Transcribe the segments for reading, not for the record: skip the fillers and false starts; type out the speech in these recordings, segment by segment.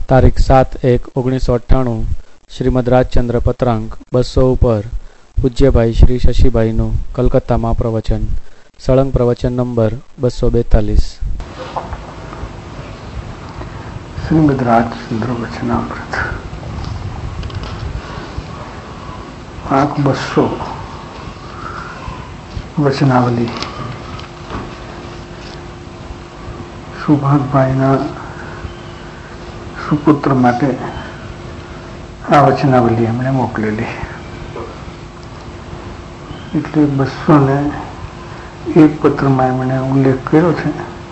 તારીખ 7/1/1998 શ્રીમદ રાજચંદ્ર પત્રાંક 200 ઉપર પૂજ્યભાઈ શ્રી શશીભાઈનું કલકત્તામાં પ્રવચન, સળંગ પ્રવચન નંબર 242. શ્રીમદ રાજચંદ્ર વચનામૃત આંક 200 વચનાવલી. સુભાગભાઈના સુપુત્ર માટે આ વચનાવલી એમણે મોકલેલી. એટલે 201 પત્રમાં એમણે ઉલ્લેખ કર્યો છે.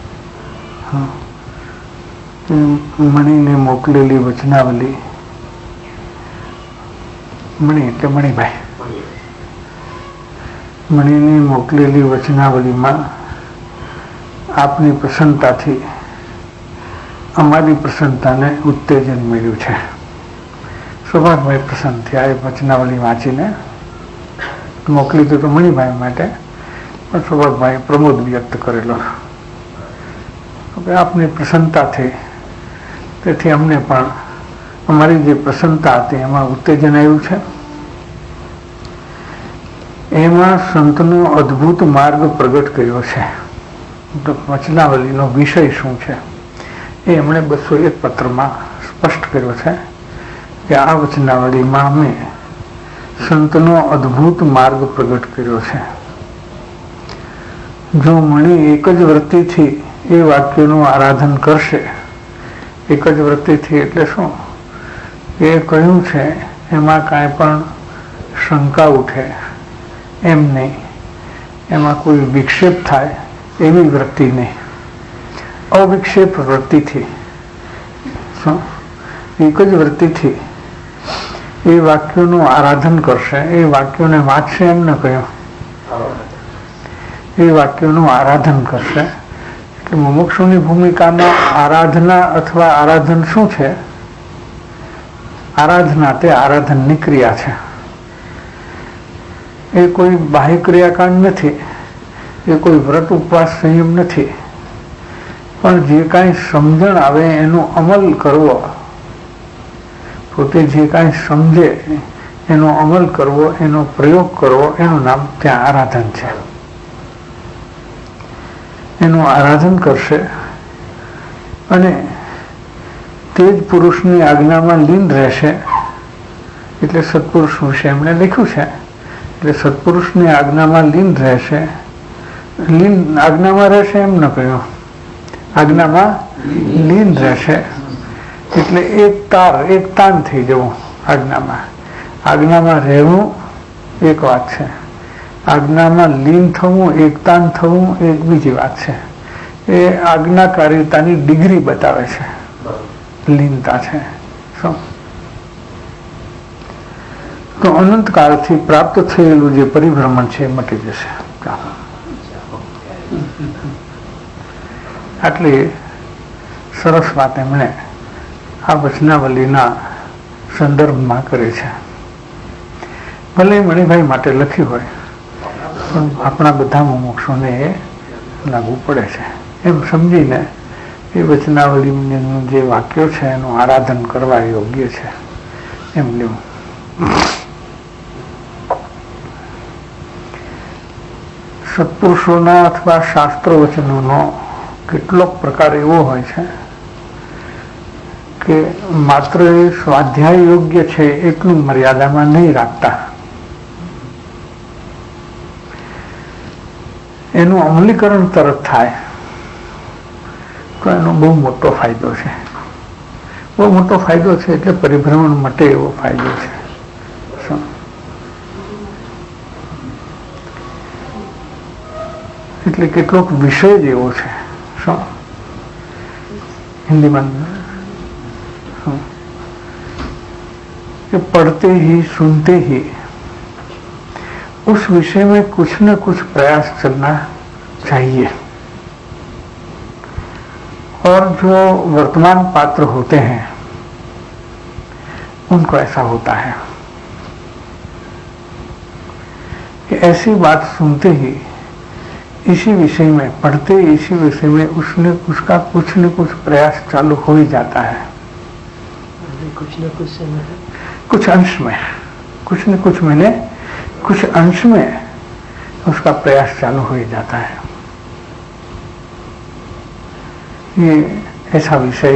મણીને મોકલેલી વચનાવલી. મણી એટલે મણીભાઈ. મણીને મોકલેલી વચનાવલીમાં આપની પ્રસન્નતાથી અમારી પ્રસન્નતાને ઉત્તેજન મળ્યું છે. સૌભાગભાઈ પ્રસન્ન થયા એ વચનાવલી વાંચીને. મોકલી તો મણીભાઈ માટે, પણ સૌભાગભાઈ પ્રમોદ વ્યક્ત કરેલો કે આપની પ્રસન્નતા થઈ, તેથી અમને પણ અમારી જે પ્રસન્નતા હતી એમાં ઉત્તેજન આવ્યું છે. એમાં સંતનો અદ્ભુત માર્ગ પ્રગટ કર્યો છે. વચનાવલીનો વિષય શું છે એ એમણે 201 પત્રમાં સ્પષ્ટ કર્યો છે કે આ વચનાવલીમાં અમે સંતનો અદ્ભુત માર્ગ પ્રગટ કર્યો છે. જો મણી એક જ વૃત્તિથી એ વાક્યનું આરાધન કરશે, એક જ વૃત્તિથી એટલે શું, એ કહ્યું છે એમાં કાંઈ પણ શંકા ઉઠે એમ નહીં, એમાં કોઈ વિક્ષેપ થાય એવી વૃત્તિ નહીં, અવિક્ષેપ વૃત્તિથી, એક જ વૃત્તિથી એ વાક્યોનું આરાધન કરશે, એ વાક્યોને વાંચશે એમ ન કહ્યું, એ વાક્યોનું આરાધન કરશે. એટલે મુમુક્ષુની ભૂમિકામાં આરાધના અથવા આરાધન શું છે? આરાધના તે આરાધનની ક્રિયા છે. એ કોઈ બાહ્ય ક્રિયાકાંડ નથી, એ કોઈ વ્રત ઉપવાસ સંયમ નથી, પણ જે કાંઈ સમજણ આવે એનો અમલ કરવો, પોતે જે કાંઈ સમજે એનો અમલ કરવો, એનો પ્રયોગ કરવો, એનું નામ ત્યાં આરાધન છે. એનું આરાધન કરશે અને તે જ પુરુષની આજ્ઞામાં લીન રહેશે. એટલે સત્પુરુષ વિશે એમણે લખ્યું છે. એટલે સત્પુરુષની આજ્ઞામાં લીન રહેશે. લીન આજ્ઞામાં રહેશે એમ ન કહ્યું, આજ્ઞામાં લીન રહેશે. એટલે એક તાન થઈ જવું આજ્ઞામાં. આજ્ઞામાં રહેવું એક વાત છે, આજ્ઞામાં લીન થવું, એકતાન થવું એક બીજી વાત છે. એ આજ્ઞાકારિતાની ડિગ્રી બતાવે છે, લીનતા છે. શું તો અનંતકાળથી પ્રાપ્ત થયેલું જે પરિભ્રમણ છે એ મટી જશે. આટલી સરસ વાત એમણે આ વચનાવલીના સંદર્ભમાં કરે છે. ભલે મણિભાઈ માટે લખ્યું હોય, પણ આપણા બધા મુમુક્ષોને એ લાગુ પડે છે એમ સમજીને એ વચનાવલીનું જે વાક્યો છે એનું આરાધન કરવા યોગ્ય છે એમ લેવું. સત્પુરુષોના અથવા શાસ્ત્ર વચનોનો કેટલોક પ્રકાર એવો હોય છે કે માત્ર એ સ્વાધ્યાય યોગ્ય છે એટલું મર્યાદામાં નહીં રાખતા, એનું અમલીકરણ તરત થાય તો એનો બહુ મોટો ફાયદો છે. બહુ મોટો ફાયદો છે એટલે પરિભ્રમણ મટે એવો ફાયદો છે. એટલે કેટલોક વિષય જ એવો છે, શું हिंदीમાં कि पढ़ते ही सुनते ही उस विषय में कुछ न कुछ प्रयास चलना चाहिए. और जो वर्तमान पात्र होते हैं उनको ऐसा होता है कि ऐसी बात सुनते ही इसी विषय में पढ़ते, इसी विषय में उसका कुछ न कुछ प्रयास चालू हो ही जाता है. कुछ न कुछ समय, कुछ अंश में, कुछ न कुछ मैंने कुछ अंश में उसका प्रयास चालू हो ही जाता है। ये ऐसा विषय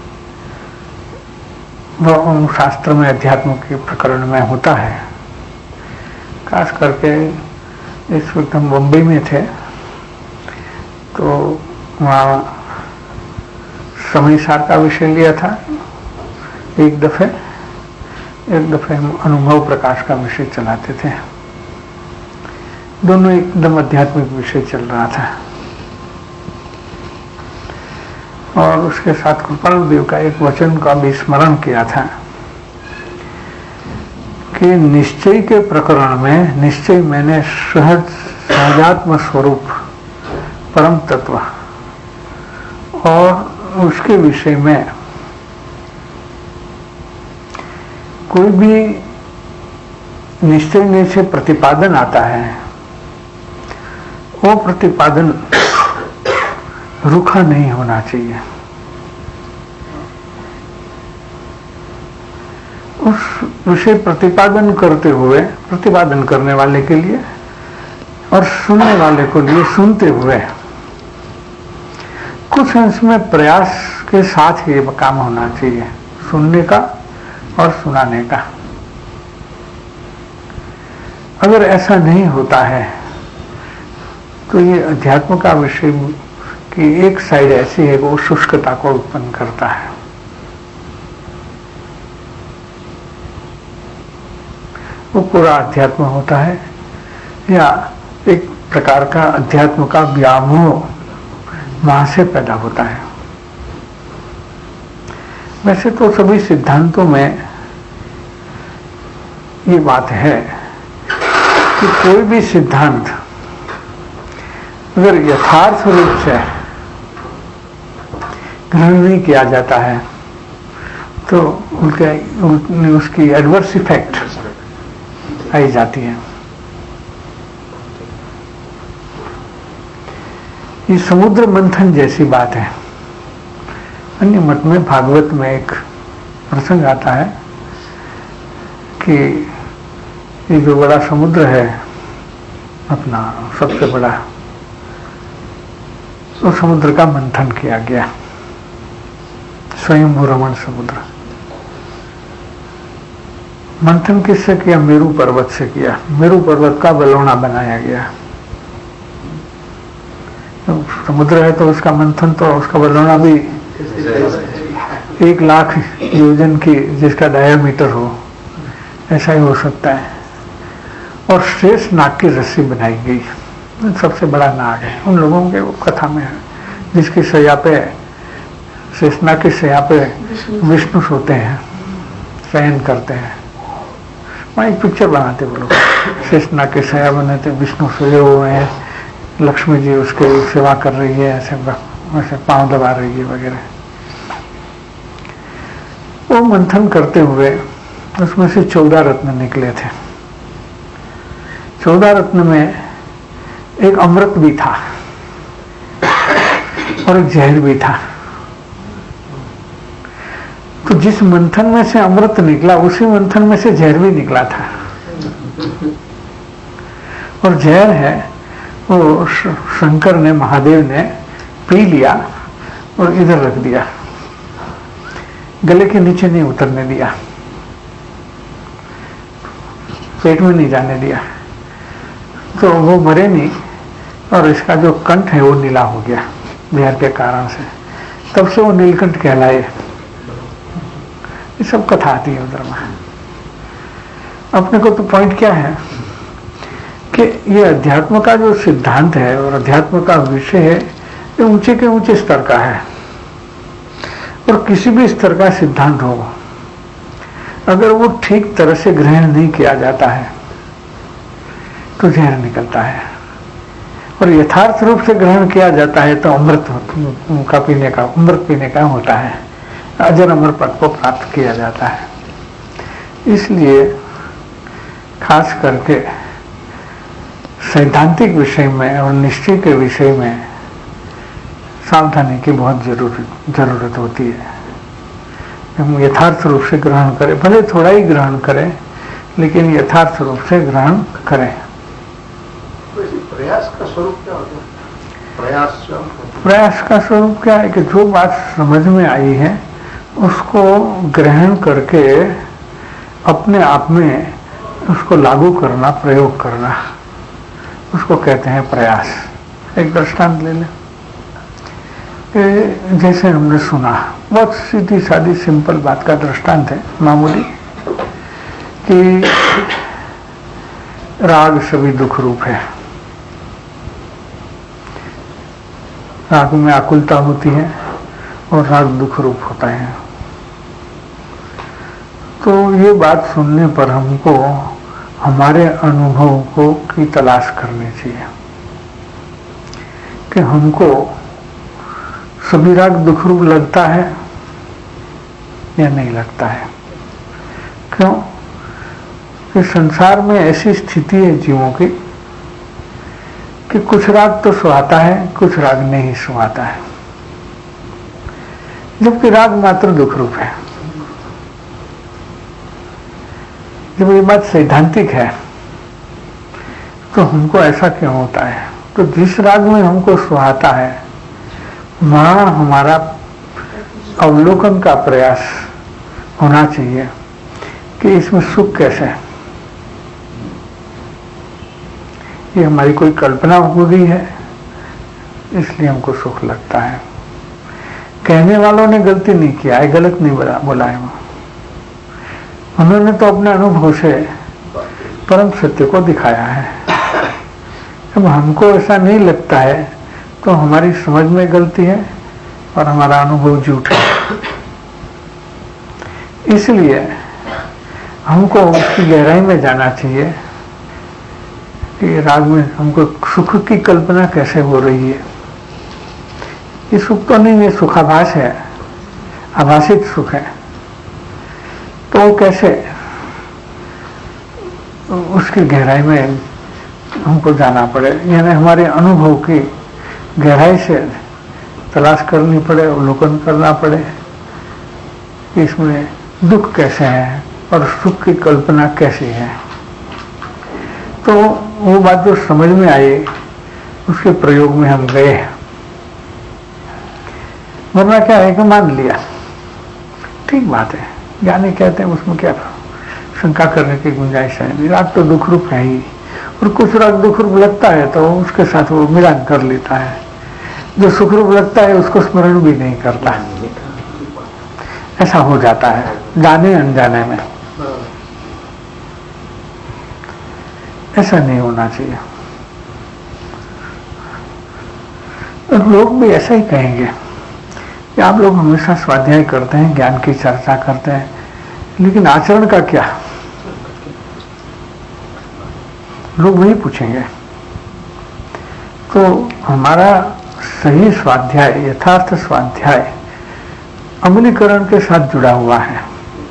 शास्त्र में अध्यात्म के प्रकरण में होता है। खास करके इस वक्त हम बम्बई में थे तो वहाँ समय सार का विषय लिया था, एक दफे हम अनुभव प्रकाश का विषय चलाते थे। दोनों एकदम आध्यात्मिक विषय चल रहा था और उसके साथ कृपालु देव का एक वचन का भी स्मरण किया था कि निश्चय के प्रकरण में, निश्चय मैंने सहजात्म स्वरूप परम तत्व और उसके विषय में कोई भी निश्चय में से प्रतिपादन आता है, वो प्रतिपादन रूखा नहीं होना चाहिए। उस विषय प्रतिपादन करते हुए, प्रतिपादन करने वाले के लिए और सुनने वाले को लिए सुनते हुए कुछ अंश में प्रयास के साथ ये काम होना चाहिए, सुनने का और सुनाने का। अगर ऐसा नहीं होता है तो ये अध्यात्म का विषय की एक साइड ऐसी है वो शुष्कता को उत्पन्न करता है। वो पूरा अध्यात्म होता है या एक प्रकार का अध्यात्म का व्यामोह वहां से पैदा होता है। वैसे तो सभी सिद्धांतों में ये बात है कि कोई भी सिद्धांत अगर यथार्थ रूप से ग्रहण नहीं किया जाता है तो उसकी एडवर्स इफेक्ट आई जाती है। ये समुद्र मंथन जैसी बात है। अन्य मत में, भागवत में एक प्रसंग आता है कि ये जो बड़ा समुद्र है अपना सबसे बड़ा, तो समुद्र का मंथन किया गया, स्वयंभू रमण समुद्र। मंथन किससे किया? मेरू पर्वत से किया। मेरू पर्वत का बलौना बनाया गया। तो समुद्र है तो उसका मंथन, तो उसका बलौना भी 1,00,000 योजन की जिसका डायामीटर हो, ऐसा ही हो सकता है। और शेष नाग की रस्सी बनाई गई, सबसे बड़ा नाग है उन लोगों के कथा में है, जिसकी सैया पे, शेषनाग की सैया पे विष्णु सोते हैं, शयन करते हैं। वहाँ एक पिक्चर बनाते वो लोग, शेषनाग की सैया बनाते, विष्णु सोए हुए हैं, लक्ष्मी जी उसके सेवा कर रही है, ऐसे पांव दबा रही है वगैरह। वो मंथन करते हुए उसमें से 14 रत्न निकले थे। 14 रत्न में एक अमृत भी था और एक जहर भी था। तो जिस मंथन में से अमृत निकला उसी मंथन में से जहर भी निकला था। और जहर है वो शंकर ने, महादेव ने पी लिया और इधर रख दिया, गले के नीचे नहीं उतरने दिया, पेट में नहीं जाने दिया, तो वो मरे नहीं और इसका जो कंठ है वो नीला हो गया जहर के कारण से। तब से वो नीलकंठ कहलाए। ये सब कथा आती है उधर में। अपने को तो पॉइंट क्या है कि ये अध्यात्म का जो सिद्धांत है और अध्यात्म का विषय है, ये ऊंचे के ऊंचे स्तर का है। और किसी भी स्तर का सिद्धांत हो, अगर वो ठीक तरह से ग्रहण नहीं किया जाता है तो जहर निकलता है। और यथार्थ रूप से ग्रहण किया जाता है तो अमृत का पीने का, अमृत पीने का होता है, अजर अमर पद को प्राप्त किया जाता है। इसलिए खास करके सैद्धांतिक विषय में और निश्चय के विषय में सावधानी की बहुत जरूरत होती है। हम यथार्थ रूप से ग्रहण करें, भले थोड़ा ही ग्रहण करें लेकिन यथार्थ रूप से ग्रहण करें। प्रयास का स्वरूप क्या होता है? प्रयास का स्वरूप क्या है कि जो बात समझ में आई है उसको ग्रहण करके अपने आप में उसको लागू करना, प्रयोग करना, उसको कहते हैं प्रयास। एक दृष्टांत ले लें। जैसे हमने सुना, बहुत सीधी सादी सिंपल बात का दृष्टांत है, मामूली, कि राग सभी दुख रूप है। राग में आकुलता होती है और राग दुख रूप होता है। तो ये बात सुनने पर हमको हमारे अनुभव को की तलाश करनी चाहिए कि हमको सभी राग दुख रूप लगता है या नहीं लगता है। क्यों? कि संसार में ऐसी स्थिति है जीवों की कि कुछ राग तो सुहाता है, कुछ राग नहीं सुहाता है, जबकि राग मात्र दुख रूप है। जब ये बात सैद्धांतिक है तो हमको ऐसा क्यों होता है? तो जिस राग में हमको सुहाता है वहां हमारा अवलोकन का प्रयास होना चाहिए कि इसमें सुख कैसे है। ये हमारी कोई कल्पना हो गई है इसलिए हमको सुख लगता है। कहने वालों ने गलती नहीं किया है, गलत नहीं बोला है। उन्होंने तो अपने अनुभव से परम सत्य को दिखाया है। जब हमको ऐसा नहीं लगता है तो हमारी समझ में गलती है और हमारा अनुभव झूठ है। इसलिए हमको उसकी गहराई में जाना चाहिए कि राग में हमको सुख की कल्पना कैसे हो रही है। ये सुख तो नहीं, ये सुखाभास है, आभासित सुख है। तो कैसे उसकी गहराई में हमको जाना पड़े, यानी हमारे अनुभव की गहराई से तलाश करनी पड़े, अवलोकन करना पड़े कि इसमें दुख कैसे है और सुख की कल्पना कैसी है। तो वो बात जो समझ में आई उसके प्रयोग में हम गए। वरना क्या है कि मान लिया, ठीक बात है, ज्ञानी कहते हैं, उसमें क्या शंका करने की गुंजाइश है। राग तो दुख रूप है ही, और कुछ राग दुख रूप लगता है तो उसके साथ वो मिलान कर लेता है। जो सुख रूप लगता है उसको स्मरण भी नहीं करता। ऐसा हो जाता है जाने अनजाने में। ऐसा नहीं होना चाहिए। और लोग भी ऐसा ही कहेंगे कि आप लोग हमेशा स्वाध्याय करते हैं, ज्ञान की चर्चा करते हैं, लेकिन आचरण का क्या? लोग वही पूछेंगे। तो हमारा सही स्वाध्याय, यथार्थ स्वाध्याय अमलीकरण के साथ जुड़ा हुआ है।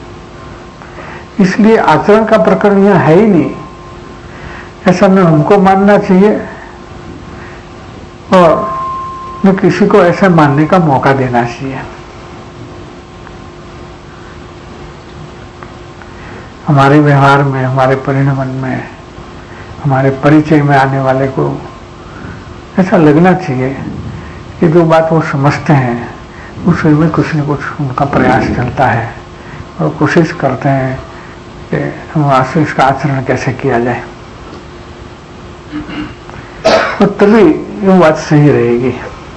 इसलिए आचरण का प्रकरण यह है ही नहीं, ऐसा न हमको मानना चाहिए और न किसी को ऐसा मानने का मौका देना चाहिए। हमारे व्यवहार में, हमारे परिणमन में, हमारे परिचय में आने वाले को ऐसा लगना चाहिए कि जो बात वो समझते हैं उसमें में कुछ न कुछ उनका प्रयास चलता है और कोशिश करते हैं कि वहां से इसका आचरण कैसे किया जाए। तो तभी ये बात सही रहेगी।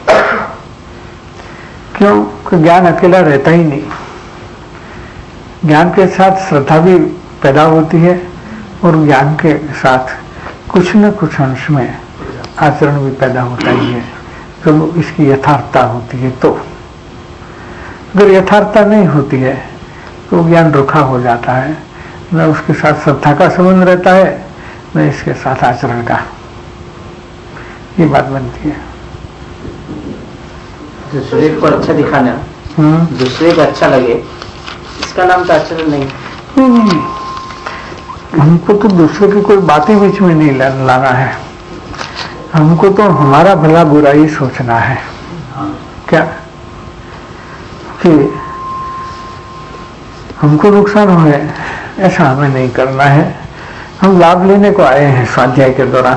क्यों? कि ज्ञान अकेला रहता ही नहीं। ज्ञान के साथ श्रद्धा भी पैदा होती है और ज्ञान के साथ कुछ न कुछ अंश में आचरण भी पैदा होता ही है, जब इसकी यथार्थता होती है। तो अगर यथार्थता नहीं होती है तो ज्ञान रुखा हो जाता है, न उसके साथ श्रद्धा का संबंध रहता है न इसके साथ आचरण का। ये बात बनती है। दूसरे को अच्छा दिखाना, दूसरे को अच्छा लगे, इसका नाम तो आचरण नहीं। नहीं, हमको तो दूसरे की कोई बात ही बीच में नहीं लाना है। हमको तो हमारा भला बुरा ही सोचना है। क्या कि हमको नुकसान हो ऐसा हमें नहीं करना है। हम लाभ लेने को आए हैं स्वाध्याय के दौरान,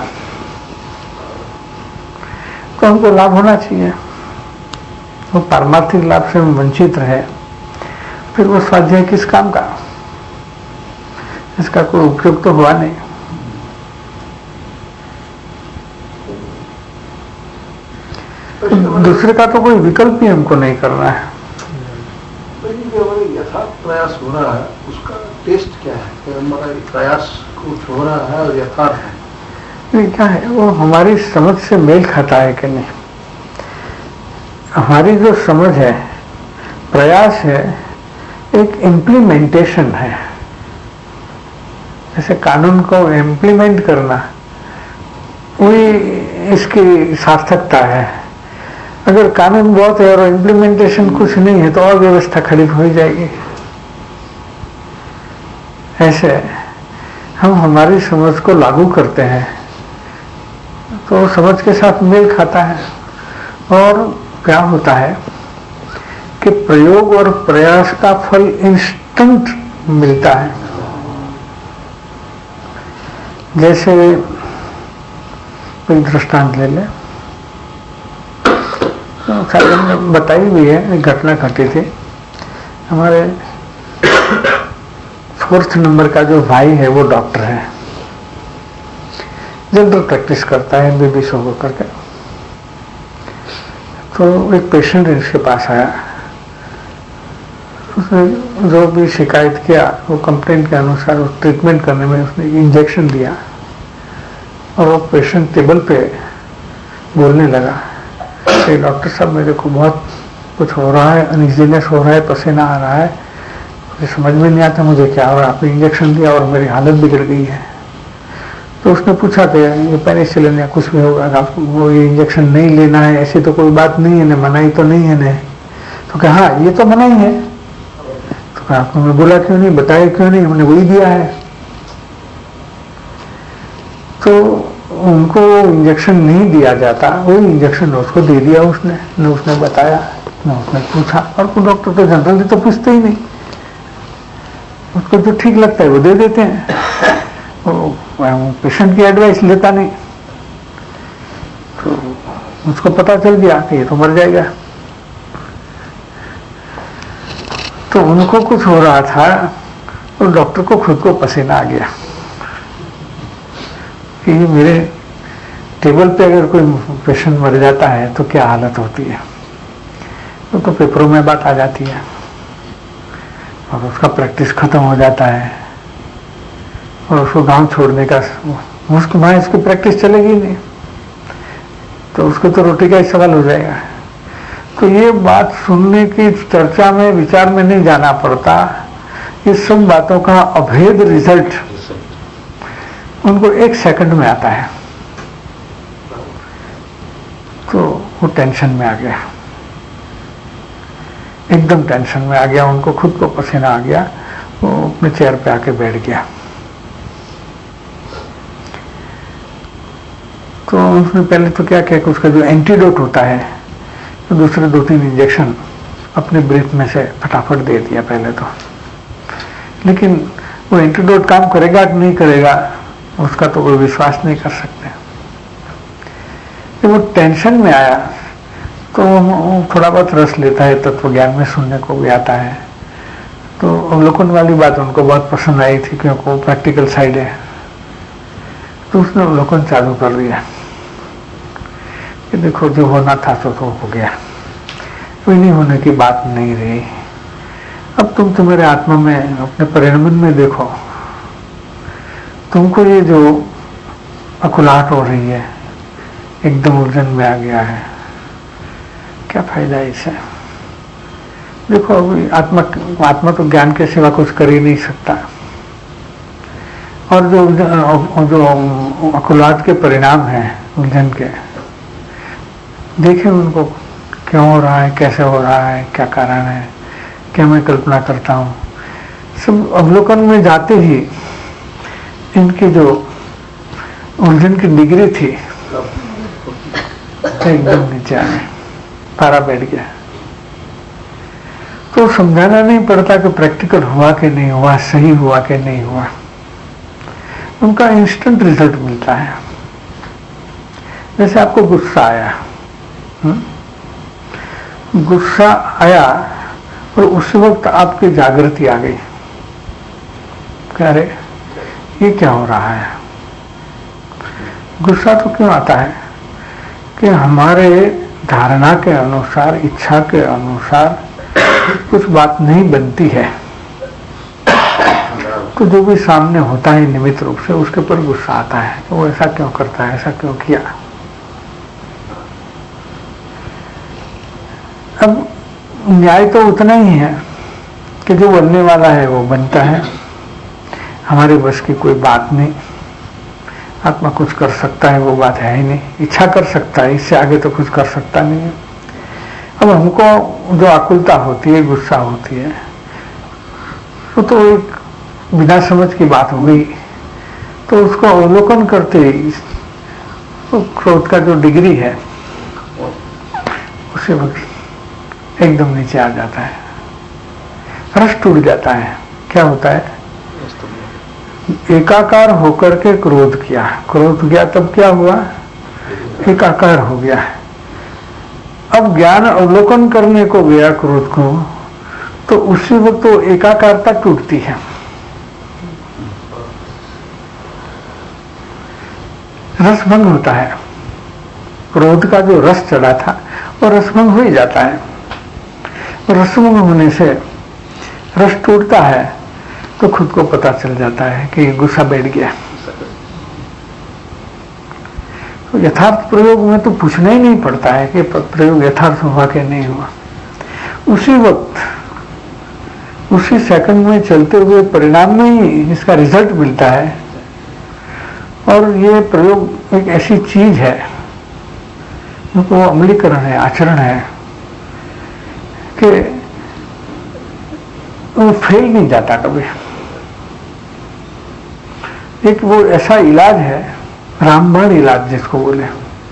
तो हमको लाभ होना चाहिए। वो पारमार्थिक लाभ से वंचित रहे फिर वो स्वाध्याय किस काम का, इसका कोई उपयोग तो हुआ नहीं। दूसरे का तो कोई विकल्प ही हमको नहीं करना है। यथार्थ प्रयास हो रहा है, उसका टेस्ट क्या है? कि हमारा प्रयास कुछ हो रहा है और यथार्थ है, नहीं क्या है, वो हमारी समझ से मेल खाता है कि नहीं। हमारी जो समझ है, प्रयास है, एक इम्प्लीमेंटेशन है। जैसे कानून को इम्प्लीमेंट करना वही इसकी सार्थकता है। अगर कानून बहुत है और इम्प्लीमेंटेशन कुछ नहीं है तो अव्यवस्था खड़ी हो जाएगी। ऐसे हम हमारी समझ को लागू करते हैं तो समझ के साथ मेल खाता है, और क्या होता है कि प्रयोग और प्रयास का फल इंस्टेंट मिलता है। जैसे कोई दृष्टांत ले ले, सागर ने बताई भी है, एक घटना घटी थी। हमारे 4th नंबर का जो भाई है वो डॉक्टर है, जनरल प्रैक्टिस करता है MBBS होकर करके। तो एक पेशेंट इसके पास आया, उसने जो भी शिकायत किया वो कंप्लेंट के अनुसार उस ट्रीटमेंट करने में उसने इंजेक्शन दिया, और वो पेशेंट टेबल पे बोलने लगा कि डॉक्टर साहब मेरे को बहुत कुछ हो रहा है, अनइजीनेस हो रहा है, पसीना आ रहा है, मुझे समझ में नहीं आता मुझे क्या हो रहा है, आपने इंजेक्शन दिया और मेरी हालत बिगड़ गई है। तो उसने पूछा कि ये पेनिसिलिन या कुछ भी होगा, आपको वो ये इंजेक्शन नहीं लेना है, ऐसी तो कोई बात नहीं है ना, मनाही तो नहीं है ना। तो कहा हाँ ये तो मनाही है। तो कहा आपको मैं बोला क्यों नहीं, बताया क्यों नहीं, हमने वही दिया है। तो उनको इंजेक्शन नहीं दिया जाता, वो इंजेक्शन उसको दे दिया उसने, न उसने बताया न उसने पूछा। और वो डॉक्टर तो जनरली तो पूछते ही नहीं, उसको जो ठीक लगता है वो दे देते हैं, वो पेशेंट की एडवाइस लेता नहीं। तो उसको पता चल गया कि ये तो मर जाएगा। तो उनको कुछ हो रहा था, तो डॉक्टर को खुद को पसीना आ गया कि मेरे टेबल पे अगर कोई पेशेंट मर जाता है तो क्या हालत होती है। तो पेपरों में बात आ जाती है और उसका प्रैक्टिस खत्म हो जाता है, और उसको गांव छोड़ने का, उसको वहां इसकी प्रैक्टिस चलेगी नहीं, तो उसको तो रोटी का ही सवाल हो जाएगा। तो ये बात सुनने की चर्चा में, विचार में नहीं जाना पड़ता। ये सब बातों का अभेद रिजल्ट उनको 1 सेकंड में आता है। तो वो टेंशन में आ गया, एकदम टेंशन में आ गया, उनको खुद को पसीना आ गया, वो अपने चेयर पे आके बैठ गया। तो उसने पहले तो क्या किया कि उसका जो एंटीडोट होता है, तो दूसरे 2-3 इंजेक्शन अपने ब्रीथ में से फटाफट दे दिया पहले तो। लेकिन वो एंटीडोट काम करेगा कि नहीं करेगा उसका तो कोई विश्वास नहीं कर सकते। जब वो टेंशन में आया तो थोड़ा बहुत रस लेता है, तत्व ज्ञान में सुनने को भी आता है। तो अवलोकन वाली बात उनको बहुत पसंद आई थी, क्योंकि वो प्रैक्टिकल साइड है। तो उसने अवलोकन चालू कर दिया कि देखो जो होना था तो हो गया, कोई नहीं होने की बात नहीं रही। अब तुम तुम्हारे आत्मा में, अपने परिणमन में देखो, तुमको ये जो अकुलाहट हो रही है, एकदम उलझन में आ गया है, क्या फायदा है इससे। देखो अभी आत्मा तो ज्ञान के सिवा कुछ कर ही नहीं सकता, और जो अकुलाहट के परिणाम हैं उलझन के, देखें उनको क्यों हो रहा है, कैसे हो रहा है, क्या कारण है, क्या मैं कल्पना करता हूँ। सब अवलोकन में जाते ही इनकी जो उलझन की डिग्री थी एकदम नीचे आ गई, पारा बैठ गया। तो समझाना नहीं पड़ता कि प्रैक्टिकल हुआ कि नहीं हुआ, सही हुआ कि नहीं हुआ, उनका इंस्टेंट रिजल्ट मिलता है। जैसे आपको गुस्सा आया, गुस्सा आया और उस वक्त आपकी जागृति आ गई, कह रहे ये क्या हो रहा है। गुस्सा तो क्यों आता है कि हमारे धारणा के अनुसार, इच्छा के अनुसार कुछ बात नहीं बनती है, तो जो भी सामने होता है निमित्त रूप से उसके ऊपर गुस्सा आता है, तो वो ऐसा क्यों करता है, ऐसा क्यों किया। अब न्याय तो उतना ही है कि जो बनने वाला है वो बनता है, हमारे बस की कोई बात नहीं। आत्मा कुछ कर सकता है वो बात है ही नहीं, इच्छा कर सकता है, इससे आगे तो कुछ कर सकता नहीं है। अब हमको जो आकुलता होती है, गुस्सा होती है, वो तो एक बिना समझ की बात हो गई, तो उसको अवलोकन करते ही तो क्रोध का जो डिग्री है उसे वक्त एकदम नीचे आ जाता है, रस टूट जाता है। क्या होता है, एकाकार होकर के क्रोध किया, क्रोध गया तब क्या हुआ, एकाकार हो गया। अब ज्ञान अवलोकन करने को गया क्रोध को, तो उसी वक्त तो एकाकारता टूटती है। रस भंग होता है, क्रोध का जो रस चढ़ा था वो रसभंग हो ही जाता है। रसभंग होने से रस टूटता है तो खुद को पता चल जाता है कि गुस्सा बैठ गया। तो यथार्थ प्रयोग में तो पूछना ही नहीं पड़ता है कि प्रयोग यथार्थ हुआ कि नहीं हुआ, उसी वक्त, उसी सेकंड में चलते हुए परिणाम में ही इसका रिजल्ट मिलता है। और ये प्रयोग एक ऐसी चीज है जो अमलीकरण है, आचरण है, कि वो फेल नहीं जाता कभी। एक वो ऐसा इलाज है, रामबाण इलाज जिसको बोले,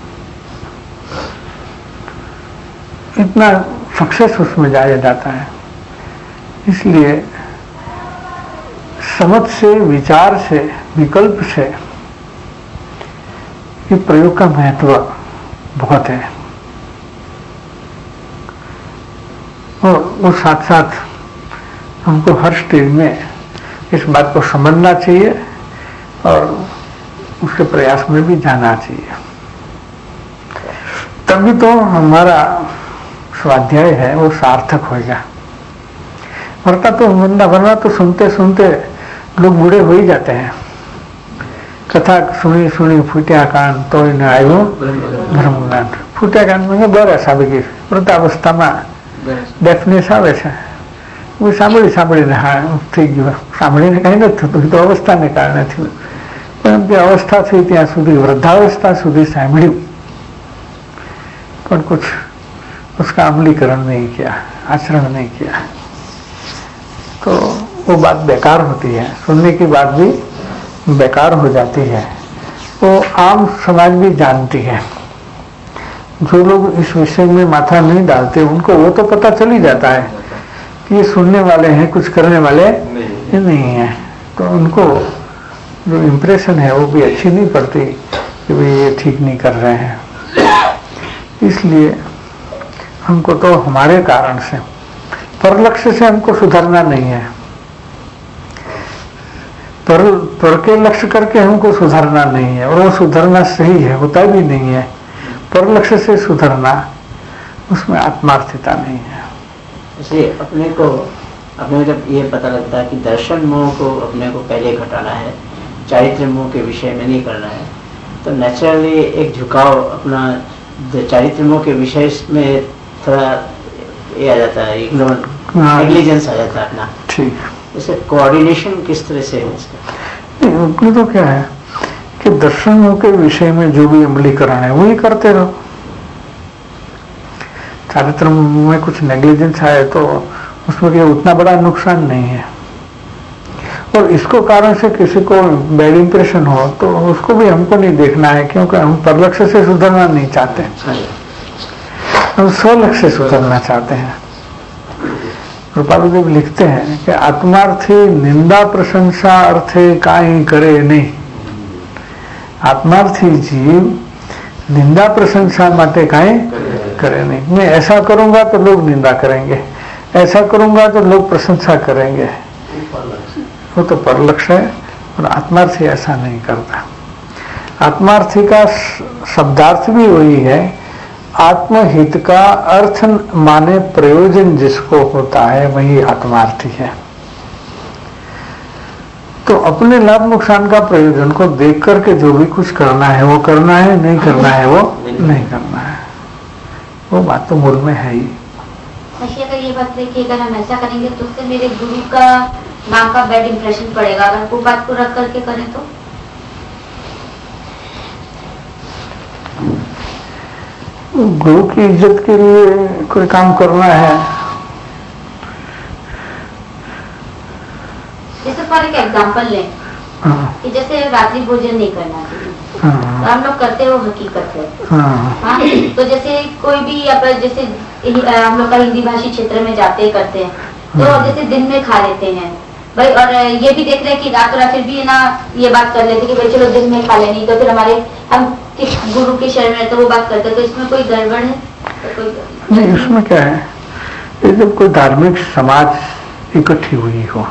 इतना सक्सेस उसमें जाया जाता है। इसलिए समझ से, विचार से, विकल्प से ये प्रयोग का महत्व बहुत है। और वो साथ साथ हमको हर स्टेज में इस बात को समझना चाहिए और उसके प्रयास में भी जाना चाहिए, तभी तो हमारा स्वाध्याय है वो सार्थक होगा। वरना तो सुनते सुनते लोग बूढ़े हो ही जाते हैं। कथा सुनी सुनी फूटिया कान तो न आयो ब्रह्मज्ञान। फूटिया कान में बर સાંભળી વૃદ્ધાવસ્થામાં ડેફનેસ આવે છે, હું સાંભળીને હા થઈ ગયું, સાંભળીને કંઈ નથી થતું, તો અવસ્થાને કારણે થયું। પણ જે અવસ્થા થઈ ત્યાં સુધી, વૃદ્ધાવસ્થા સુધી સાંભળ્યું, પણ कुछ उसका अमलीकरण नहीं किया, आचरण नहीं किया, तो वो बात बेकार होती है, सुनने की बात भी बेकार हो जाती है। वो आम समाज भी जानती है। जो लोग इस विषय में माथा नहीं डालते उनको वो तो पता चल ही जाता है कि ये सुनने वाले हैं, कुछ करने वाले नहीं है। तो उनको जो इम्प्रेशन है वो भी अच्छी नहीं पड़ती कि भाई ये ठीक नहीं कर रहे हैं। इसलिए हमको तो हमारे कारण से, पर लक्ष्य से हमको सुधरना नहीं है, पर के लक्ष्य करके हमको सुधरना नहीं है, और वो सुधरना सही है, होता भी नहीं है। पर लक्ष्य से सुधरना, उसमें आत्मार्थता नहीं है। इसलिए अपने को जब ये पता लगता है कि दर्शन मोह को अपने को पहले घटाना है, चारित्र मोह के विषय में नहीं करना है, तो नेचुरली एक झुकाव अपना चारित्र मोह के विषय में थोड़ा ये आ जाता है, नेग्लिजेंस आ जाता है अपना। ठीक, जैसे कोऑर्डिनेशन किस तरह से है इसका? नहीं, तो क्या है कि दर्शनों के विषय में जो भी अमलीकरण है वही करते रहो। चारित्र में कुछ नेग्लिजेंस आए तो उसमें क्या उतना बड़ा नुकसान नहीं है, और इसको कारण से किसी को बैड इंप्रेशन हो तो उसको भी हमको नहीं देखना है, क्योंकि हम परलक्ष्य से सुधरना नहीं चाहते, हम स्वलक्ष्य से सुधरना चाहते हैं। कृपालुदेव लिखते हैं कि आत्मार्थी निंदा प्रशंसा अर्थे काई करे नहीं। आत्मार्थी जीव निंदा प्रशंसा माटे काई करे नहीं। मैं ऐसा करूंगा तो लोग निंदा करेंगे, ऐसा करूंगा तो लोग प्रशंसा करेंगे, वो तो परलक्ष्य है। और आत्मार्थी ऐसा नहीं करता। आत्मार्थी का शब्दार्थ भी वही है, आत्महित का अर्थ माने प्रयोजन जिसको होता है वही आत्मार्थी है। तो अपने लाभ नुकसान का प्रयोजन को देख करके जो भी कुछ करना है वो करना है, नहीं करना है वो नहीं करना है। वो बात तो मूल में है ही। अगर ये बात है कि अगर हम ऐसा करेंगे तो उससे मेरे गुरु का नाम का बैड इंप्रेशन पड़ेगा, अगर वो बात को रख करके करें तो गुरु की इज्जत के लिए कोई काम करना है। जैसे फॉर एक एग्जाम्पल लें कि जैसे रात्रि भोजन नहीं करना चाहिए, तो हम लोग करते हो हकीकत है। हाँ, तो जैसे कोई भी अपन जैसे हम लोग का हिंदी भाषी क्षेत्र में जाते करते हैं तो जैसे दिन में खा लेते हैं भाई, और ये भी देख रहे हैं कि रात फिर भी ना ये बात कर लेते कि भाई चलो दिन में खा लेनी, तो फिर हमारे हम किस गुरु के शरण में तो वो बात करते, तो इसमें कोई गड़बड़ है? तो कोई नहीं, उसमें क्या है, ये जब कोई धार्मिक समाज इकट्ठी हुई हो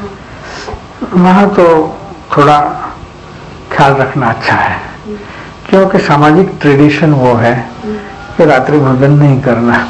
वहां तो थोड़ा ख्याल रखना अच्छा है, क्योंकि सामाजिक ट्रेडिशन वो है कि रात्रि भोजन नहीं करना।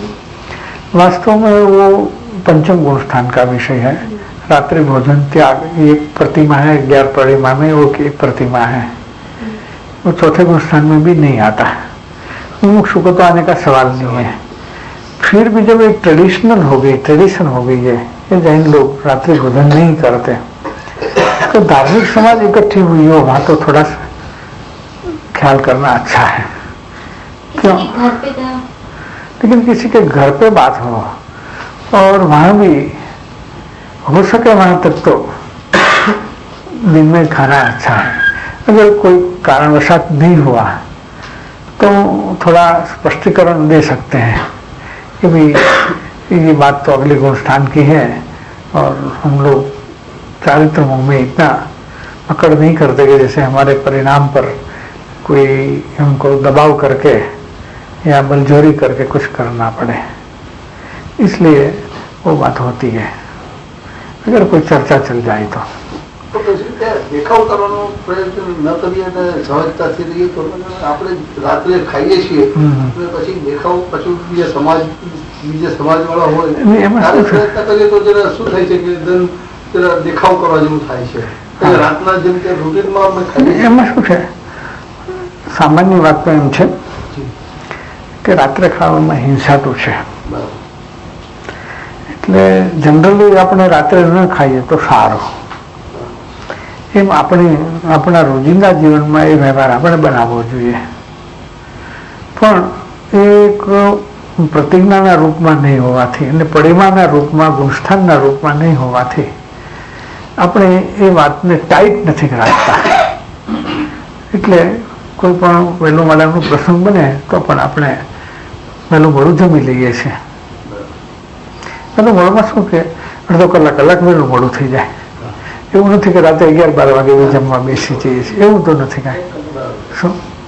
वास्तव में वो पंचम गुण स्थान का विषय है। रात्रि भोजन त्याग एक प्रतिमा है, 11 प्रतिमा में वो एक प्रतिमा है, वो चौथे गुण स्थान में भी नहीं आता। मुमुक्षु को तो आने का सवाल नहीं है। फिर भी जब एक ट्रेडिशन हो गई है कि जैन लोग रात्रि भोजन नहीं करते, तो धार्मिक समाज इकट्ठी हुई हो वहां तो थोड़ा सा ख्याल करना अच्छा है। क्यों? लेकिन किसी के घर पे बात हो और वहां भी हो सके वहां तक तो दिन में खाना अच्छा है। अगर कोई कारणवशात नहीं हुआ तो थोड़ा स्पष्टीकरण दे सकते हैं कि भाई ये बात तो अगले गुण स्थान की है और हम लोग चारित्र में इतना पकड़ नहीं करते कि जैसे हमारे परिणाम पर कोई हमको दबाव करके या बलजोरी करके कुछ करना पड़े, इसलिए वो बात होती है। अगर कोई चर्चा चल जाए तो દેખાવ કરવાનો પ્રયત્ન ન કરીએ અને સહજતાથી રહીએ તો આપણે રાત્રે ખાઈએ છીએ પછી દેખાવ પછી બીજા સમાજવાળા હોય ત્યારે પ્રયત્ન કરીએ તો જરા શું થાય છે કે જરા દેખાવ કરવા જેવું થાય છે। રાતના જેમ કે રૂટીનમાં અમે ખાઈએ એમાં શું છે, સામાન્ય વાત તો એમ છે કે રાત્રે ખાવામાં હિંસા તો છે, એટલે જનરલી આપણે રાત્રે ન ખાઈએ તો સારું। એમ આપણા રોજિંદા જીવનમાં એ વ્યવહાર આપણે બનાવવો જોઈએ, પણ એક પ્રતિજ્ઞાના રૂપમાં નહીં હોવાથી અને પરિમાના રૂપમાં ગુણસ્થાનના રૂપમાં નહીં હોવાથી આપણે એ વાતને ટાઈટ નથી રાખતા। એટલે કોઈ પણ વહેલું મળવાનો પ્રસંગ બને તો પણ આપણે વહેલું મોડું જમી લઈએ છીએ। વહેલું મોડુંમાં શું કે અડધો કલાક વહેલું મોડું થઈ જાય। એવું નથી કે રાતે 11-12 વાગે જમવા બેસી જઈએ છીએ, એવું તો નથી કાંઈ। શું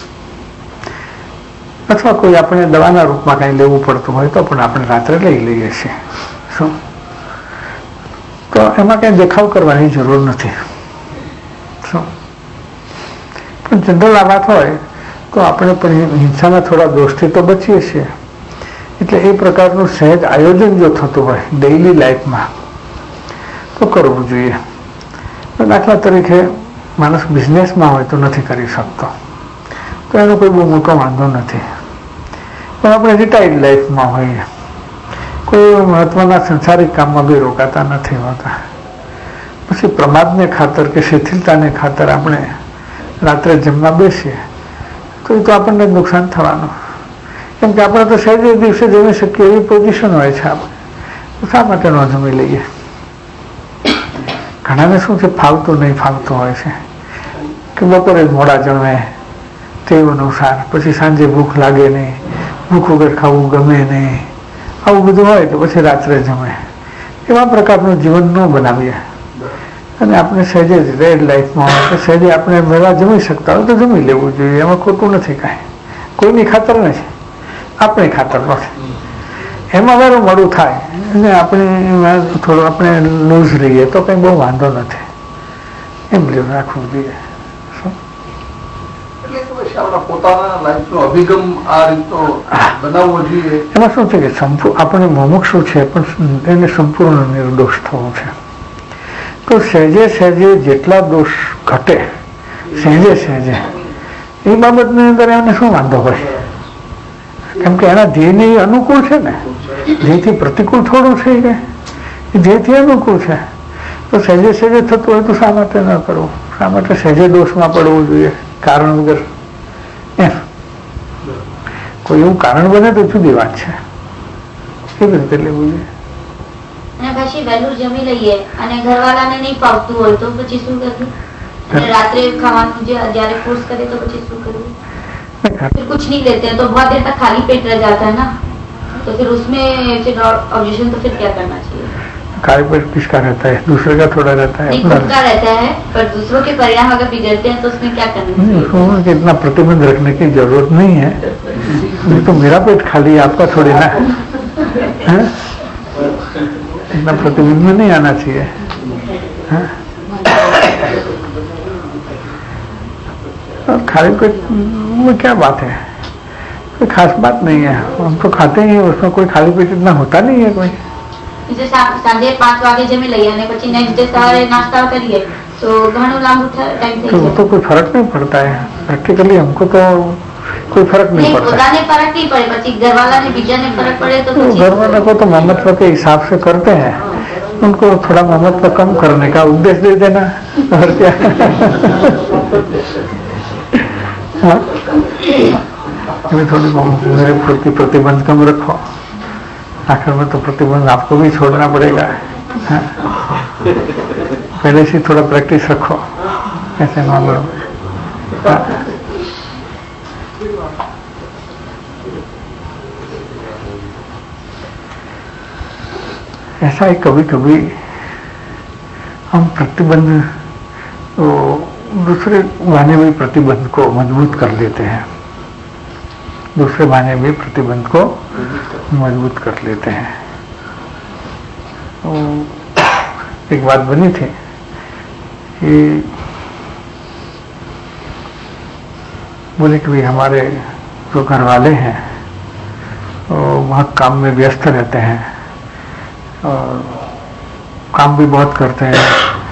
અથવા કોઈ આપણે દવાના રૂપમાં કાંઈ લેવું પડતું હોય તો પણ આપણે રાત્રે લઈ લઈએ છીએ। શું તો એમાં કાંઈ દેખાવ કરવાની જરૂર નથી। શું પણ જનરલ આ વાત હોય તો આપણે હિંસાના થોડા દોષથી તો બચીએ છીએ। એટલે એ પ્રકારનું સહેજ આયોજન જો થતું હોય ડેઇલી લાઈફમાં તો કરવું જોઈએ। દાખલા તરીકે માણસ બિઝનેસમાં હોય તો નથી કરી શકતો તો એનો કોઈ બહુ મોટો વાંધો નથી, પણ આપણે રિટાયર્ડ લાઈફમાં હોઈએ, કોઈ મહત્વના સંસારિક કામમાં બી રોકાતા નથી હોતા, પછી પ્રમાદને ખાતર કે શિથિલતાને ખાતર આપણે રાત્રે જમવા બેસીએ તો એ તો આપણને નુકસાન થવાનું, કેમ કે આપણે તો સહેજ દિવસે જમી શકીએ એવી પોઝિશન હોય છે, આપણે શા માટે ન જમી લઈએ? ઘણાને શું છે, ફાવતું નહીં ફાવતું હોય છે કે બપોરે મોડા જમે તે અનુસાર, પછી સાંજે ભૂખ લાગે નહીં, ભૂખ વગર ખાવું ગમે નહીં, આવું બધું હોય તો પછી રાત્રે જમે। એવા પ્રકારનું જીવન ન બનાવીએ અને આપણે સહેજે રેડ લાઈફમાં હોય તો સહેજે આપણે વહેલા જમી શકતા હોય તો જમી લેવું જોઈએ, એમાં ખોટું નથી કાંઈ. કોઈની ખાતર નથી, આપણે ખાતર નથી. એમાં વારું મોડું થાય અને આપણે થોડું આપણે લૂઝ રહીએ તો કંઈ બહુ વાંધો નથી, એમ રાખવું જોઈએ. એમાં શું છે કે આપણે મુમુક્ષુ છે પણ એને સંપૂર્ણ નિર્દોષ થવું છે. તો સહેજે સહેજે જેટલા દોષ ઘટે સહેજે સહેજે એ બાબતની અંદર એને શું વાંધો હોય, કેમ કે એના ધ્યેયને અનુકૂળ છે ને. ધ્યેયથી પ્રતિકૂળ થોડું છે કે એ ધ્યેયથી અનુકૂળ છે. તો સહેજે સહેજે થતું હોય તો શા માટે ન કરવું, શા માટે સહેજે દોષમાં પડવું જોઈએ કારણ વગર? એમ કોઈ એવું કારણ બને તો જુદી વાત છે, કેવી રીતે લેવું જોઈએ. અને પછી વહેલું જમી લઈએ અને ઘરવાળાને નહીં ફાવતું હોય તો પછી શું કરવું? અને રાત્રે ખાવાનું જ્યારે ફોર્સ કરે તો પછી શું કરવું? फिर कुछ नहीं लेते हैं तो बहुत देर तक खाली पेट रह जाता है ना, तो फिर उसमें फिर ऑब्जेक्शन तो फिर क्या करना चाहिए? खाली पेट किसका रहता है? दूसरे का थोड़ा रहता है, खुद का रहता है, पर दूसरों के परिणाम अगर बिगड़ते हैं तो उसमें क्या करना चाहिए? इतना प्रतिबंध रखने की जरूरत नहीं है. तो मेरा पेट खाली है, आपका थोड़ी ना है. इतना प्रतिबंध में नहीं आना चाहिए. और खाली पेट में क्या बात है, कोई खास बात नहीं है. हम तो खाते ही, उसमें कोई खाली पेट इतना होता नहीं है कोई. जैसे सांजे 5 वागे जमी लઈએ અને પછી નેક્સ્ટ ડે સવારે નાસ્તા કરીએ તો ઘણું લાંબુ ટાઈમ થઈ જાય. तो कोई फर्क नहीं पड़ता है प्रैक्टिकली, हमको तो कोई फर्क नहीं पड़ता. પોતાને ફરક નહીં પડે, પછી ઘરવાળાને બીજાને ફરક પડે તો પછી घरवालों को तो महमत्व के हिसाब से करते हैं, उनको थोड़ा महमत्व कम करने का उपदेश दे देना और क्या. थोड़ी मेरे प्रति प्रतिबंध कम रखो, आखिर में तो प्रतिबंध आपको भी छोड़ना पड़ेगा. पहले से थोड़ा प्रैक्टिस रखो ऐसे मामलों में. ऐसा ही कभी कभी हम प्रतिबंध तो दूसरे बहाने भी प्रतिबंध को मजबूत कर लेते हैं, दूसरे बहाने भी प्रतिबंध को मजबूत कर लेते हैं. तो एक बात बनी थी कि बोले कि भाई हमारे जो घर वाले हैं वो बहुत काम में व्यस्त रहते हैं और काम भी बहुत करते हैं.